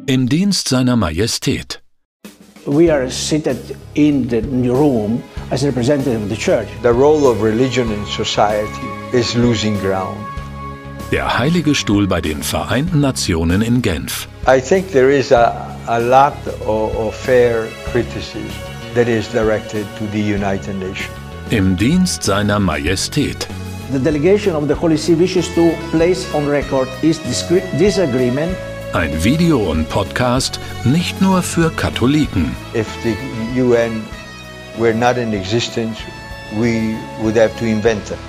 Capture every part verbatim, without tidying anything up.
Im Dienst seiner Majestät. We are seated in the room as a representative of the church. The role of religion in society is losing ground. Der Heilige Stuhl bei den Vereinten Nationen in Genf. I think there is a, a lot of, of fair criticism that is directed to the United Nations. Im Dienst seiner Majestät. The delegation of the Holy See wishes to place on record its disagreement. Ein Video und Podcast nicht nur für Katholiken. If the U N were not in existence, we would have to invent them.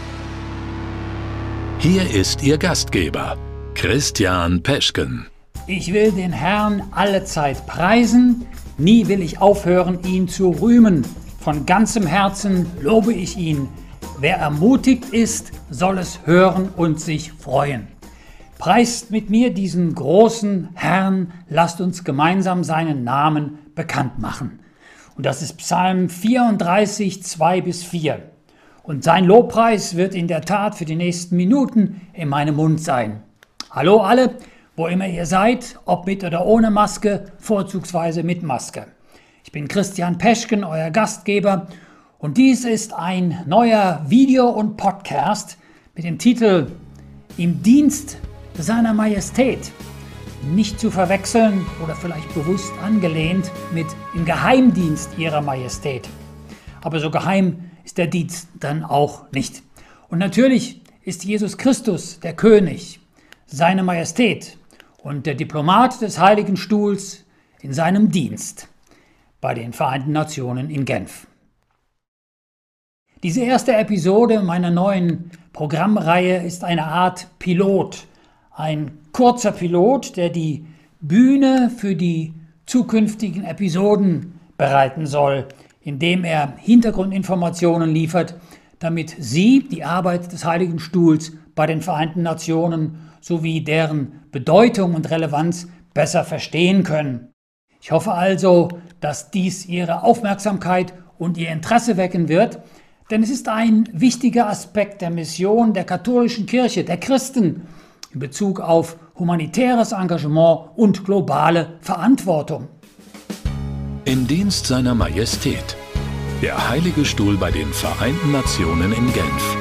Hier ist Ihr Gastgeber, Christian Peschken. Ich will den Herrn allezeit preisen, nie will ich aufhören, ihn zu rühmen. Von ganzem Herzen lobe ich ihn. Wer ermutigt ist, soll es hören und sich freuen. Preist mit mir diesen großen Herrn, lasst uns gemeinsam seinen Namen bekannt machen. Und das ist Psalm vierunddreißig, zwei bis vier. Und sein Lobpreis wird in der Tat für die nächsten Minuten in meinem Mund sein. Hallo alle, wo immer ihr seid, ob mit oder ohne Maske, vorzugsweise mit Maske. Ich bin Christian Peschken, euer Gastgeber, und dies ist ein neuer Video- und Podcast mit dem Titel Im Dienst seiner Majestät. Nicht zu verwechseln oder vielleicht bewusst angelehnt mit Im Geheimdienst ihrer Majestät. Aber so geheim ist der Dienst dann auch nicht. Und natürlich ist Jesus Christus der König, seine Majestät und der Diplomat des Heiligen Stuhls in seinem Dienst bei den Vereinten Nationen in Genf. Diese erste Episode meiner neuen Programmreihe ist eine Art Pilot, ein kurzer Pilot, der die Bühne für die zukünftigen Episoden bereiten soll, indem er Hintergrundinformationen liefert, damit Sie die Arbeit des Heiligen Stuhls bei den Vereinten Nationen sowie deren Bedeutung und Relevanz besser verstehen können. Ich hoffe also, dass dies Ihre Aufmerksamkeit und Ihr Interesse wecken wird, denn es ist ein wichtiger Aspekt der Mission der katholischen Kirche, der Christen, in Bezug auf humanitäres Engagement und globale Verantwortung. Im Dienst seiner Majestät. Der Heilige Stuhl bei den Vereinten Nationen in Genf.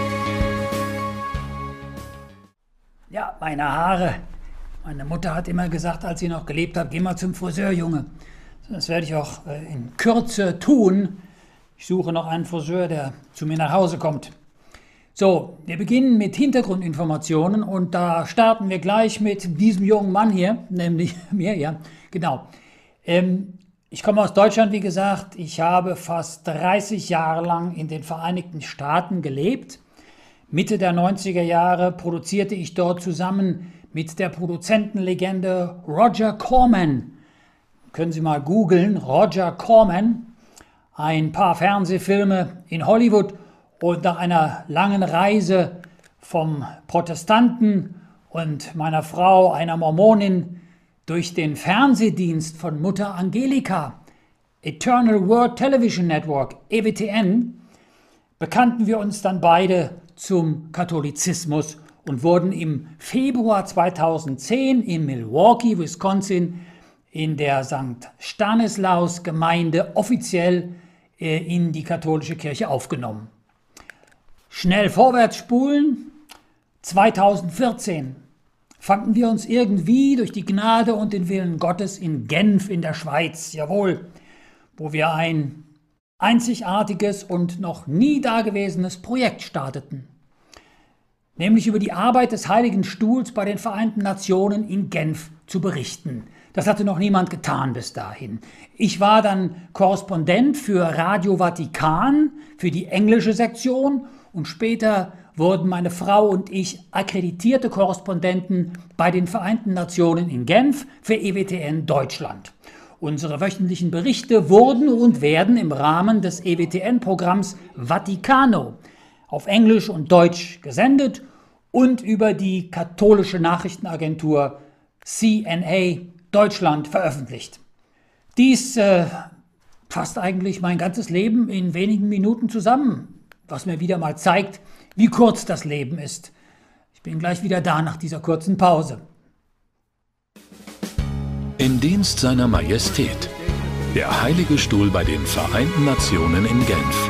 Ja, meine Haare. Meine Mutter hat immer gesagt, als sie noch gelebt hat, geh mal zum Friseur, Junge. Das werde ich auch in Kürze tun. Ich suche noch einen Friseur, der zu mir nach Hause kommt. So, wir beginnen mit Hintergrundinformationen und da starten wir gleich mit diesem jungen Mann hier, nämlich mir, ja, genau. Ähm, ich komme aus Deutschland, wie gesagt. Ich habe fast dreißig Jahre lang in den Vereinigten Staaten gelebt. Mitte der neunziger Jahre produzierte ich dort zusammen mit der Produzentenlegende Roger Corman. Können Sie mal googeln, Roger Corman. Ein paar Fernsehfilme in Hollywood und nach einer langen Reise vom Protestanten und meiner Frau, einer Mormonin, durch den Fernsehdienst von Mutter Angelika, Eternal World Television Network, E W T N, bekannten wir uns dann beide zum Katholizismus und wurden im Februar zweitausendzehn in Milwaukee, Wisconsin, in der Sankt Stanislaus-Gemeinde offiziell äh, in die katholische Kirche aufgenommen. Schnell vorwärts spulen, zweitausendvierzehn fanden wir uns irgendwie durch die Gnade und den Willen Gottes in Genf in der Schweiz, jawohl, wo wir ein einzigartiges und noch nie dagewesenes Projekt starteten, nämlich über die Arbeit des Heiligen Stuhls bei den Vereinten Nationen in Genf zu berichten. Das hatte noch niemand getan bis dahin. Ich war dann Korrespondent für Radio Vatikan, für die englische Sektion, und später wurden meine Frau und ich akkreditierte Korrespondenten bei den Vereinten Nationen in Genf für E W T N Deutschland. Unsere wöchentlichen Berichte wurden und werden im Rahmen des E W T N-Programms Vaticano auf Englisch und Deutsch gesendet und über die katholische Nachrichtenagentur C N A Deutschland veröffentlicht. Dies äh, fasst eigentlich mein ganzes Leben in wenigen Minuten zusammen, was mir wieder mal zeigt, wie kurz das Leben ist. Ich bin gleich wieder da nach dieser kurzen Pause. In Dienst seiner Majestät. Der Heilige Stuhl bei den Vereinten Nationen in Genf.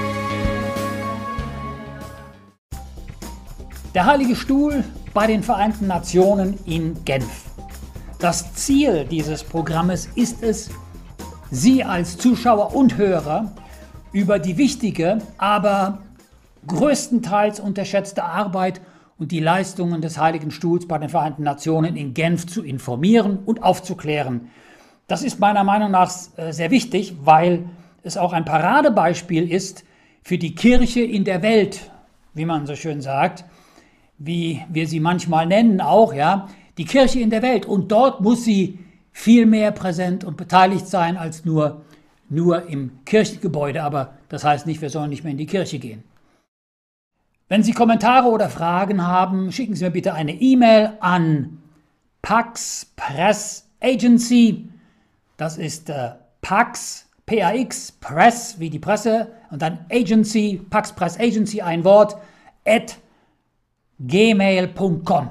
Der Heilige Stuhl bei den Vereinten Nationen in Genf. Das Ziel dieses Programmes ist es, Sie als Zuschauer und Hörer über die wichtige, aber größtenteils unterschätzte Arbeit und die Leistungen des Heiligen Stuhls bei den Vereinten Nationen in Genf zu informieren und aufzuklären. Das ist meiner Meinung nach sehr wichtig, weil es auch ein Paradebeispiel ist für die Kirche in der Welt, wie man so schön sagt, wie wir sie manchmal nennen auch, ja, die Kirche in der Welt. Und dort muss sie viel mehr präsent und beteiligt sein als nur, nur im Kirchengebäude. Aber das heißt nicht, wir sollen nicht mehr in die Kirche gehen. Wenn Sie Kommentare oder Fragen haben, schicken Sie mir bitte eine E-Mail an Pax Press Agency. Das ist äh, Pax, P A X, Press wie die Presse und dann Agency, Pax Press Agency, ein Wort, at gmail punkt com.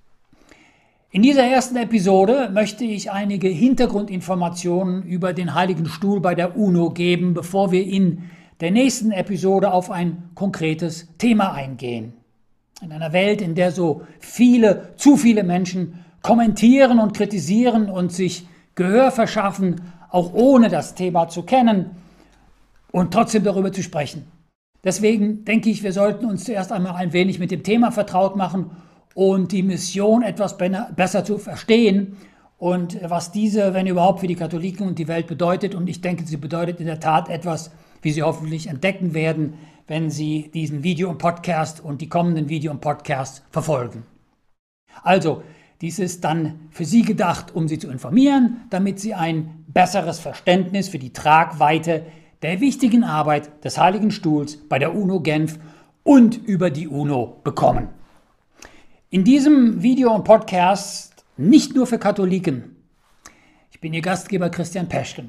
In dieser ersten Episode möchte ich einige Hintergrundinformationen über den Heiligen Stuhl bei der UNO geben, bevor wir in der nächsten Episode auf ein konkretes Thema eingehen. In einer Welt, in der so viele, zu viele Menschen kommentieren und kritisieren und sich Gehör verschaffen, auch ohne das Thema zu kennen und trotzdem darüber zu sprechen. Deswegen denke ich, wir sollten uns zuerst einmal ein wenig mit dem Thema vertraut machen und die Mission etwas besser zu verstehen und was diese, wenn überhaupt, für die Katholiken und die Welt bedeutet. Und ich denke, sie bedeutet in der Tat etwas, wie Sie hoffentlich entdecken werden, wenn Sie diesen Video- und Podcast und die kommenden Video- und Podcasts verfolgen. Also, dies ist dann für Sie gedacht, um Sie zu informieren, damit Sie ein besseres Verständnis für die Tragweite der wichtigen Arbeit des Heiligen Stuhls bei der UNO Genf und über die UNO bekommen. In diesem Video und Podcast nicht nur für Katholiken. Ich bin Ihr Gastgeber Christian Peschken.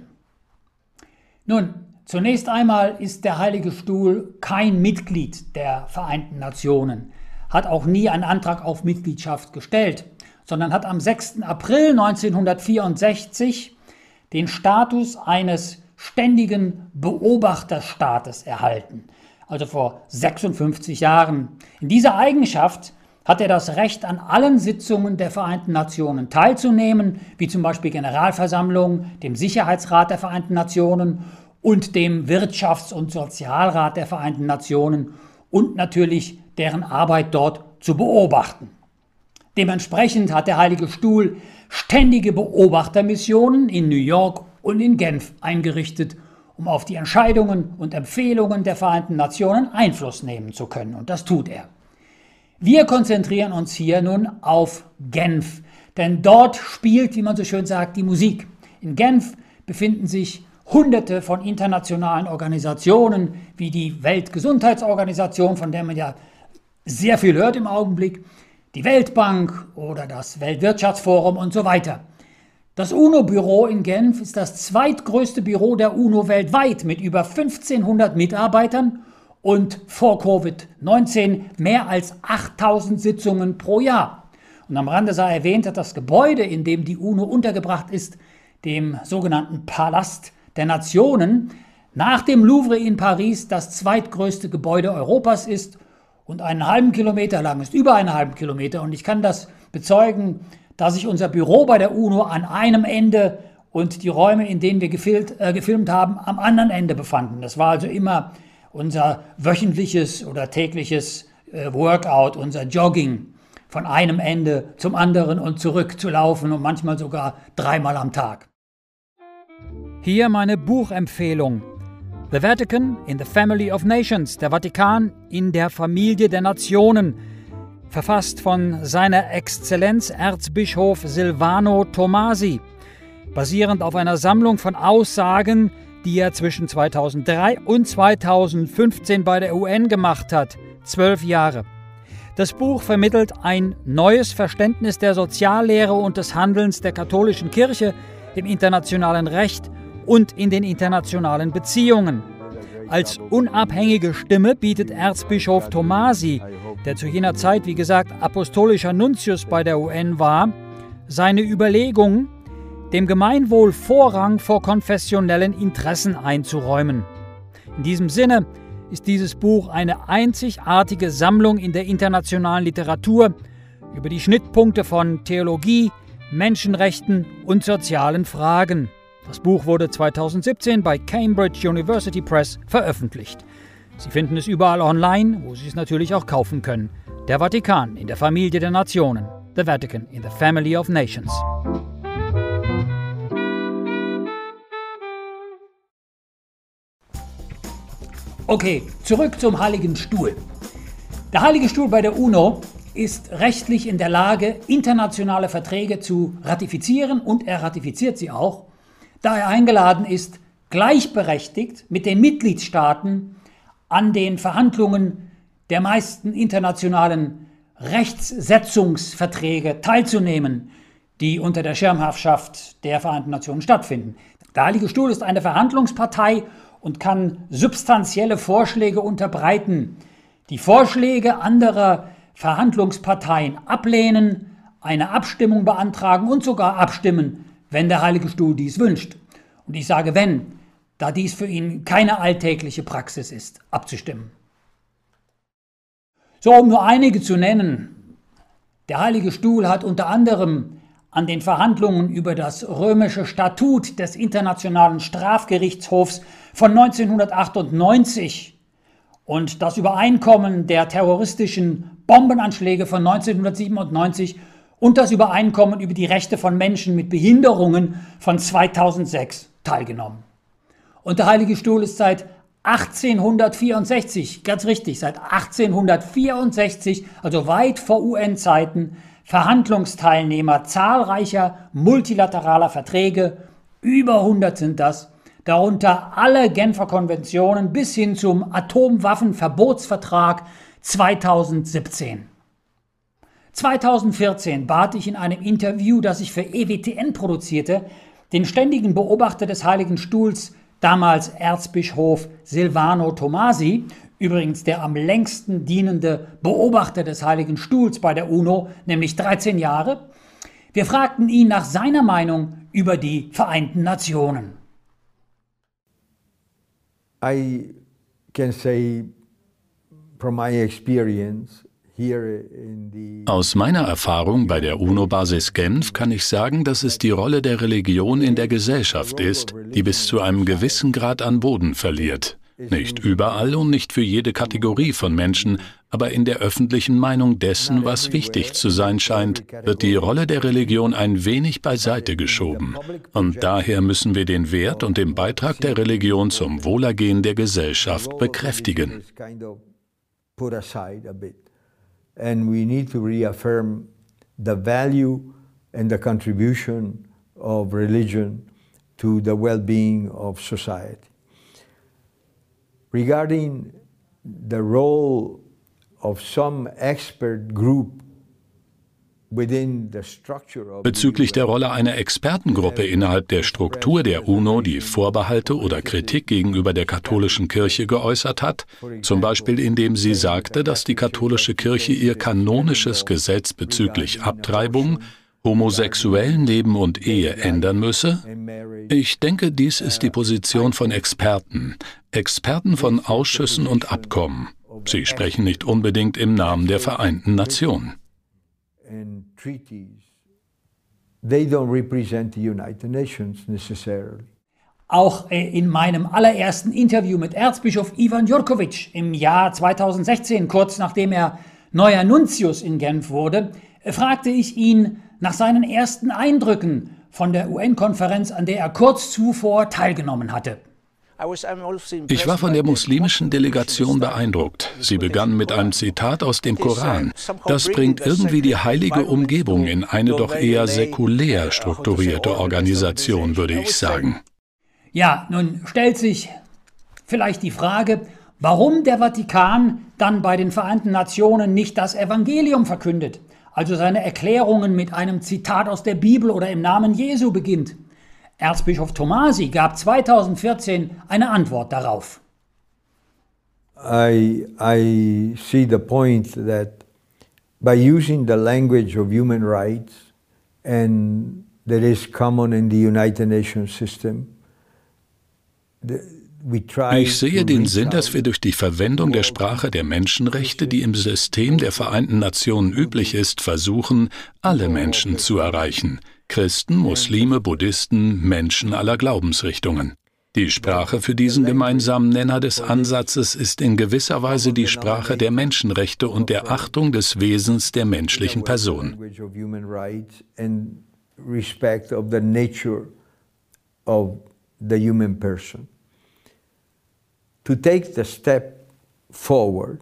Nun, zunächst einmal ist der Heilige Stuhl kein Mitglied der Vereinten Nationen, hat auch nie einen Antrag auf Mitgliedschaft gestellt, sondern hat am sechsten April neunzehnhundertvierundsechzig den Status eines ständigen Beobachterstaates erhalten, also vor sechsundfünfzig Jahren. In dieser Eigenschaft hat er das Recht, an allen Sitzungen der Vereinten Nationen teilzunehmen, wie zum Beispiel Generalversammlung, dem Sicherheitsrat der Vereinten Nationen und dem Wirtschafts- und Sozialrat der Vereinten Nationen und natürlich deren Arbeit dort zu beobachten. Dementsprechend hat der Heilige Stuhl ständige Beobachtermissionen in New York und in Genf eingerichtet, um auf die Entscheidungen und Empfehlungen der Vereinten Nationen Einfluss nehmen zu können. Und das tut er. Wir konzentrieren uns hier nun auf Genf, denn dort spielt, wie man so schön sagt, die Musik. In Genf befinden sich Hunderte von internationalen Organisationen, wie die Weltgesundheitsorganisation, von der man ja sehr viel hört im Augenblick, die Weltbank oder das Weltwirtschaftsforum und so weiter. Das UNO-Büro in Genf ist das zweitgrößte Büro der UNO weltweit mit über fünfzehnhundert Mitarbeitern und vor Covid neunzehn mehr als achttausend Sitzungen pro Jahr. Und am Rande sei erwähnt, dass das Gebäude, in dem die UNO untergebracht ist, dem sogenannten Palast der Nationen, nach dem Louvre in Paris das zweitgrößte Gebäude Europas ist und einen halben Kilometer lang ist, über einen halben Kilometer. Und ich kann das bezeugen, da sich unser Büro bei der UNO an einem Ende und die Räume, in denen wir gefilmt, äh, gefilmt haben, am anderen Ende befanden. Das war also immer unser wöchentliches oder tägliches äh, Workout, unser Jogging, von einem Ende zum anderen und zurück zu laufen und manchmal sogar dreimal am Tag. Hier meine Buchempfehlung. The Vatican in the Family of Nations, der Vatikan in der Familie der Nationen, verfasst von seiner Exzellenz Erzbischof Silvano Tomasi, basierend auf einer Sammlung von Aussagen, die er zwischen zweitausenddrei und zweitausendfünfzehn bei der U N gemacht hat, zwölf Jahre. Das Buch vermittelt ein neues Verständnis der Soziallehre und des Handelns der katholischen Kirche im internationalen Recht und in den internationalen Beziehungen. Als unabhängige Stimme bietet Erzbischof Tomasi, der zu jener Zeit, wie gesagt, apostolischer Nuntius bei der U N war, seine Überlegungen, dem Gemeinwohl Vorrang vor konfessionellen Interessen einzuräumen. In diesem Sinne ist dieses Buch eine einzigartige Sammlung in der internationalen Literatur über die Schnittpunkte von Theologie, Menschenrechten und sozialen Fragen. Das Buch wurde zweitausendsiebzehn bei Cambridge University Press veröffentlicht. Sie finden es überall online, wo Sie es natürlich auch kaufen können. Der Vatikan in der Familie der Nationen. The Vatican in the Family of Nations. Okay, zurück zum Heiligen Stuhl. Der Heilige Stuhl bei der UNO ist rechtlich in der Lage, internationale Verträge zu ratifizieren, und er ratifiziert sie auch, da er eingeladen ist, gleichberechtigt mit den Mitgliedstaaten an den Verhandlungen der meisten internationalen Rechtssetzungsverträge teilzunehmen, die unter der Schirmherrschaft der Vereinten Nationen stattfinden. Der Heilige Stuhl ist eine Verhandlungspartei und kann substanzielle Vorschläge unterbreiten. Die Vorschläge anderer Verhandlungsparteien ablehnen, eine Abstimmung beantragen und sogar abstimmen, wenn der Heilige Stuhl dies wünscht. Und ich sage wenn, da dies für ihn keine alltägliche Praxis ist, abzustimmen. So, um nur einige zu nennen: Der Heilige Stuhl hat unter anderem an den Verhandlungen über das römische Statut des Internationalen Strafgerichtshofs von neunzehnhundertachtundneunzig und das Übereinkommen der terroristischen Bombenanschläge von neunzehnhundertsiebenundneunzig und das Übereinkommen über die Rechte von Menschen mit Behinderungen von zweitausendsechs teilgenommen. Und der Heilige Stuhl ist seit achtzehnhundertvierundsechzig, ganz richtig, seit achtzehnhundertvierundsechzig, also weit vor U N-Zeiten, Verhandlungsteilnehmer zahlreicher multilateraler Verträge, über hundert sind das, darunter alle Genfer Konventionen bis hin zum Atomwaffenverbotsvertrag zweitausendsiebzehn. zweitausendvierzehn bat ich in einem Interview, das ich für E W T N produzierte, den ständigen Beobachter des Heiligen Stuhls, damals Erzbischof Silvano Tomasi, übrigens der am längsten dienende Beobachter des Heiligen Stuhls bei der UNO, nämlich dreizehn Jahre. Wir fragten ihn nach seiner Meinung über die Vereinten Nationen. I can say from my experience here in the Aus meiner Erfahrung bei der UNO-Basis Genf kann ich sagen, dass es die Rolle der Religion in der Gesellschaft ist, die bis zu einem gewissen Grad an Boden verliert. Nicht überall und nicht für jede Kategorie von Menschen, aber in der öffentlichen Meinung dessen, was wichtig zu sein scheint, wird die Rolle der Religion ein wenig beiseite geschoben. Und daher müssen wir den Wert und den Beitrag der Religion zum Wohlergehen der Gesellschaft bekräftigen. And we need to reaffirm the value and the contribution of religion to the well-being of society. Regarding the role of some expert group within the structure of Bezüglich der Rolle einer Expertengruppe innerhalb der Struktur der UNO, die Vorbehalte oder Kritik gegenüber der katholischen Kirche geäußert hat, zum Beispiel indem sie sagte, dass die katholische Kirche ihr kanonisches Gesetz bezüglich Abtreibung, homosexuellen Leben und Ehe ändern müsse? Ich denke, dies ist die Position von Experten, Experten von Ausschüssen und Abkommen. Sie sprechen nicht unbedingt im Namen der Vereinten Nationen. Auch in meinem allerersten Interview mit Erzbischof Ivan Jurkovic im Jahr zweitausendsechzehn, kurz nachdem er neuer Nuntius in Genf wurde, fragte ich ihn nach seinen ersten Eindrücken von der U N-Konferenz, an der er kurz zuvor teilgenommen hatte. Ich war von der muslimischen Delegation beeindruckt. Sie begann mit einem Zitat aus dem Koran. Das bringt irgendwie die heilige Umgebung in eine doch eher säkulär strukturierte Organisation, würde ich sagen. Ja, nun stellt sich vielleicht die Frage, warum der Vatikan dann bei den Vereinten Nationen nicht das Evangelium verkündet, also seine Erklärungen mit einem Zitat aus der Bibel oder im Namen Jesu beginnt. Erzbischof Tomasi gab zweitausendvierzehn eine Antwort darauf. I, I see the point that by using the language of human rights and that is common in the United Nations system. Ich sehe den Sinn, dass wir durch die Verwendung der Sprache der Menschenrechte, die im System der Vereinten Nationen üblich ist, versuchen, alle Menschen zu erreichen. Christen, Muslime, Buddhisten, Menschen aller Glaubensrichtungen. Die Sprache für diesen gemeinsamen Nenner des Ansatzes ist in gewisser Weise die Sprache der Menschenrechte und der Achtung des Wesens der menschlichen Person. To take the step forward,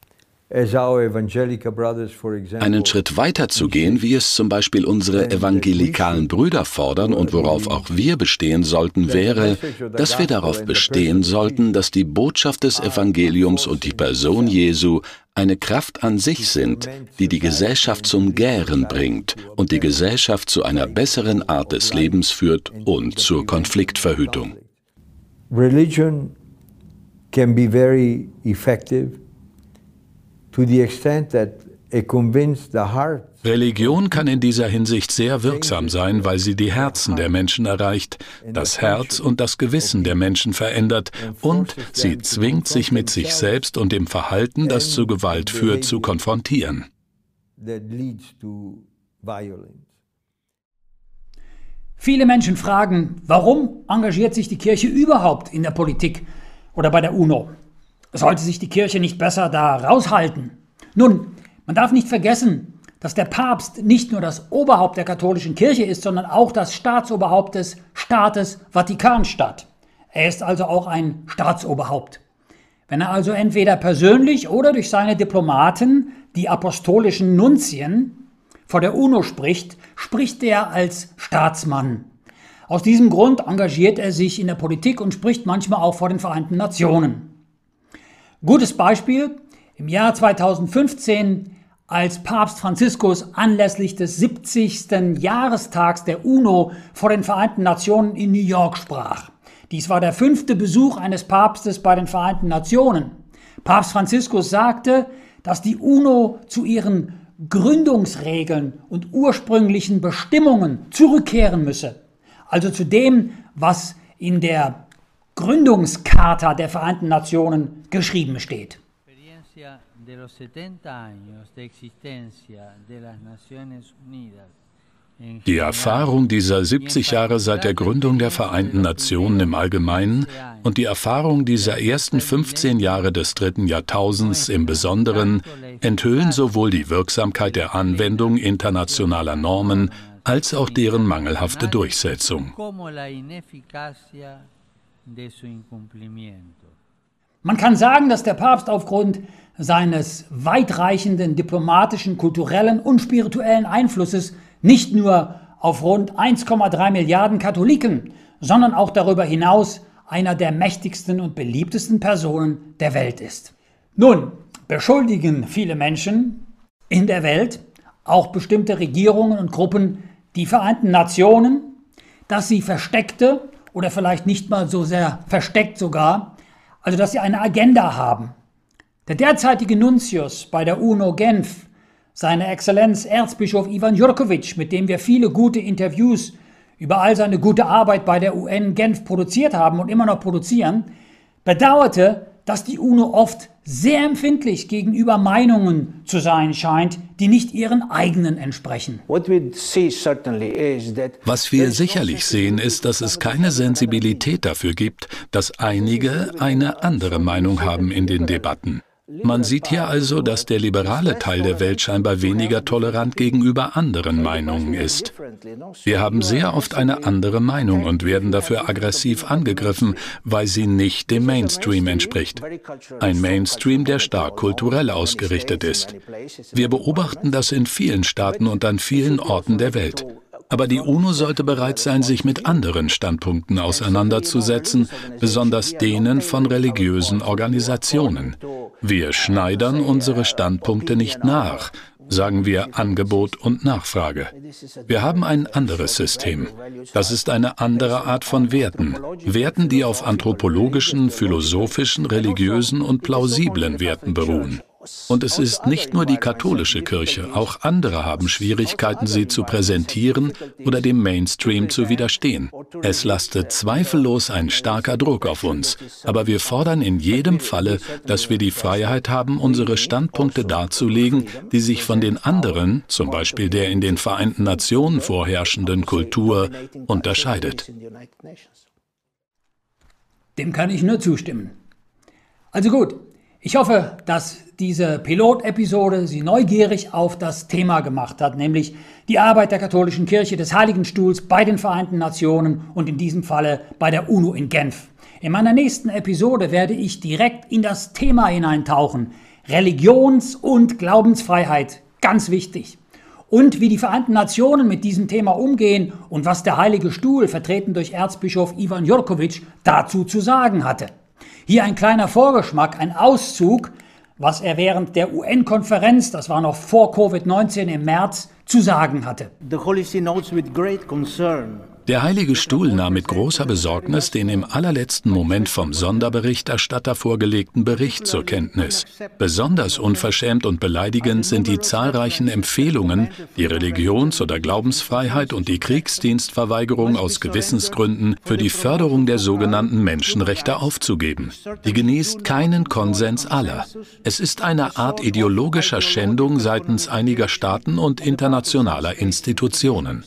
einen Schritt weiter zu gehen, wie es zum Beispiel unsere evangelikalen Brüder fordern und worauf auch wir bestehen sollten, wäre, dass wir darauf bestehen sollten, dass die Botschaft des Evangeliums und die Person Jesu eine Kraft an sich sind, die die Gesellschaft zum Gären bringt und die Gesellschaft zu einer besseren Art des Lebens führt und zur Konfliktverhütung. Religion can be very effective to the extent that it convinces the heart. Religion kann in dieser Hinsicht sehr wirksam sein, weil sie die Herzen der Menschen erreicht, das Herz und das Gewissen der Menschen verändert und sie zwingt, sich mit sich selbst und dem Verhalten, das zu Gewalt führt, zu konfrontieren. Viele Menschen fragen, warum engagiert sich die Kirche überhaupt in der Politik oder bei der UNO? Sollte sich die Kirche nicht besser da raushalten? Nun, man darf nicht vergessen, dass der Papst nicht nur das Oberhaupt der katholischen Kirche ist, sondern auch das Staatsoberhaupt des Staates Vatikanstadt. Er ist also auch ein Staatsoberhaupt. Wenn er also entweder persönlich oder durch seine Diplomaten, die apostolischen Nunzien, vor der UNO spricht, spricht er als Staatsmann. Aus diesem Grund engagiert er sich in der Politik und spricht manchmal auch vor den Vereinten Nationen. Gutes Beispiel: Im Jahr zweitausendfünfzehn, als Papst Franziskus anlässlich des siebzigsten Jahrestags der UNO vor den Vereinten Nationen in New York sprach. Dies war der fünfte Besuch eines Papstes bei den Vereinten Nationen. Papst Franziskus sagte, dass die UNO zu ihren Gründungsregeln und ursprünglichen Bestimmungen zurückkehren müsse. Also zu dem, was in der Gründungscharta der Vereinten Nationen geschrieben steht. Die Erfahrung dieser siebzig Jahre seit der Gründung der Vereinten Nationen im Allgemeinen und die Erfahrung dieser ersten fünfzehn Jahre des dritten Jahrtausends im Besonderen enthüllen sowohl die Wirksamkeit der Anwendung internationaler Normen als auch deren mangelhafte Durchsetzung. Man kann sagen, dass der Papst aufgrund seines weitreichenden diplomatischen, kulturellen und spirituellen Einflusses nicht nur auf rund eins Komma drei Milliarden Katholiken, sondern auch darüber hinaus einer der mächtigsten und beliebtesten Personen der Welt ist. Nun beschuldigen viele Menschen in der Welt, auch bestimmte Regierungen und Gruppen, die Vereinten Nationen, dass sie versteckte oder vielleicht nicht mal so sehr versteckt sogar, also dass sie eine Agenda haben. Der derzeitige Nuntius bei der UNO Genf, seine Exzellenz Erzbischof Ivan Jurkovic, mit dem wir viele gute Interviews über all seine gute Arbeit bei der U N Genf produziert haben und immer noch produzieren, bedauerte, dass die UNO oft sehr empfindlich gegenüber Meinungen zu sein scheint, die nicht ihren eigenen entsprechen. Was wir sicherlich sehen, ist, dass es keine Sensibilität dafür gibt, dass einige eine andere Meinung haben in den Debatten. Man sieht hier also, dass der liberale Teil der Welt scheinbar weniger tolerant gegenüber anderen Meinungen ist. Wir haben sehr oft eine andere Meinung und werden dafür aggressiv angegriffen, weil sie nicht dem Mainstream entspricht. Ein Mainstream, der stark kulturell ausgerichtet ist. Wir beobachten das in vielen Staaten und an vielen Orten der Welt. Aber die UNO sollte bereit sein, sich mit anderen Standpunkten auseinanderzusetzen, besonders denen von religiösen Organisationen. Wir schneidern unsere Standpunkte nicht nach, sagen wir Angebot und Nachfrage. Wir haben ein anderes System. Das ist eine andere Art von Werten. Werten, die auf anthropologischen, philosophischen, religiösen und plausiblen Werten beruhen. Und es ist nicht nur die katholische Kirche, auch andere haben Schwierigkeiten, sie zu präsentieren oder dem Mainstream zu widerstehen. Es lastet zweifellos ein starker Druck auf uns, aber wir fordern in jedem Falle, dass wir die Freiheit haben, unsere Standpunkte darzulegen, die sich von den anderen, zum Beispiel der in den Vereinten Nationen vorherrschenden Kultur, unterscheidet. Dem kann ich nur zustimmen. Also gut, ich hoffe, dass diese Pilotepisode Sie neugierig auf das Thema gemacht hat, nämlich die Arbeit der katholischen Kirche des Heiligen Stuhls bei den Vereinten Nationen und in diesem Falle bei der UNO in Genf. In meiner nächsten Episode werde ich direkt in das Thema hineintauchen. Religions- und Glaubensfreiheit, ganz wichtig. Und wie die Vereinten Nationen mit diesem Thema umgehen und was der Heilige Stuhl, vertreten durch Erzbischof Ivan Jurković, dazu zu sagen hatte. Hier ein kleiner Vorgeschmack, ein Auszug, was er während der U N-Konferenz, das war noch vor Covid neunzehn im März, zu sagen hatte. The Holy See notes with great concern. Der Heilige Stuhl nahm mit großer Besorgnis den im allerletzten Moment vom Sonderberichterstatter vorgelegten Bericht zur Kenntnis. Besonders unverschämt und beleidigend sind die zahlreichen Empfehlungen, die Religions- oder Glaubensfreiheit und die Kriegsdienstverweigerung aus Gewissensgründen für die Förderung der sogenannten Menschenrechte aufzugeben. Die genießt keinen Konsens aller. Es ist eine Art ideologischer Schändung seitens einiger Staaten und internationaler Institutionen.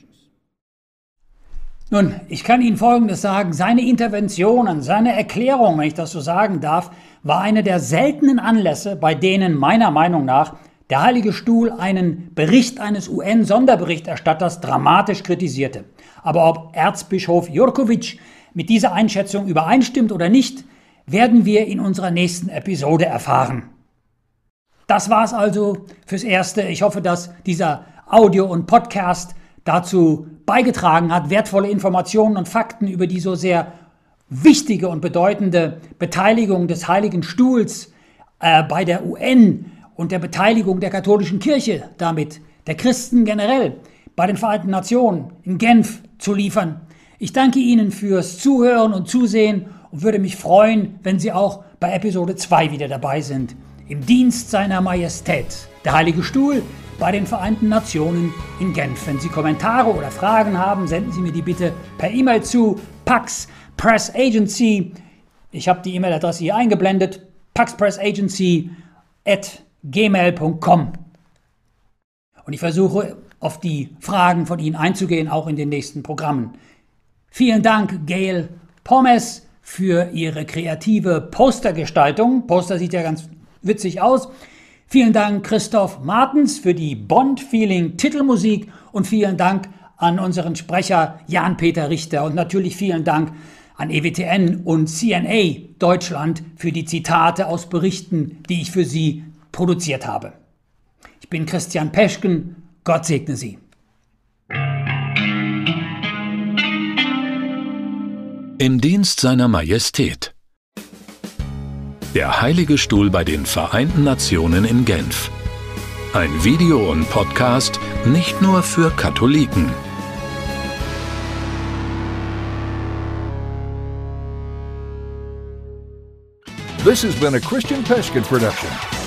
Nun, ich kann Ihnen Folgendes sagen, seine Interventionen, seine Erklärung, wenn ich das so sagen darf, war eine der seltenen Anlässe, bei denen meiner Meinung nach der Heilige Stuhl einen Bericht eines U N-Sonderberichterstatters dramatisch kritisierte. Aber ob Erzbischof Jurković mit dieser Einschätzung übereinstimmt oder nicht, werden wir in unserer nächsten Episode erfahren. Das war's also fürs Erste. Ich hoffe, dass dieser Audio- und Podcast dazu beigetragen hat, wertvolle Informationen und Fakten über die so sehr wichtige und bedeutende Beteiligung des Heiligen Stuhls äh, bei der U N und der Beteiligung der katholischen Kirche, damit der Christen generell bei den Vereinten Nationen in Genf zu liefern. Ich danke Ihnen fürs Zuhören und Zusehen und würde mich freuen, wenn Sie auch bei Episode zwei wieder dabei sind. Im Dienst seiner Majestät, der Heilige Stuhl, bei den Vereinten Nationen in Genf. Wenn Sie Kommentare oder Fragen haben, senden Sie mir die bitte per E-Mail zu Pax Press Agency. Ich habe die E-Mail-Adresse hier eingeblendet, paxpressagency at gmail punkt com. Und ich versuche, auf die Fragen von Ihnen einzugehen, auch in den nächsten Programmen. Vielen Dank, Gail Pommes, für Ihre kreative Postergestaltung. Poster sieht ja ganz witzig aus. Vielen Dank Christoph Martens für die Bond-Feeling-Titelmusik und vielen Dank an unseren Sprecher Jan-Peter Richter und natürlich vielen Dank an E W T N und C N A Deutschland für die Zitate aus Berichten, die ich für Sie produziert habe. Ich bin Christian Peschken, Gott segne Sie. Im Dienst seiner Majestät. Der Heilige Stuhl bei den Vereinten Nationen in Genf. Ein Video und Podcast nicht nur für Katholiken. This has been a Christian Peschken production.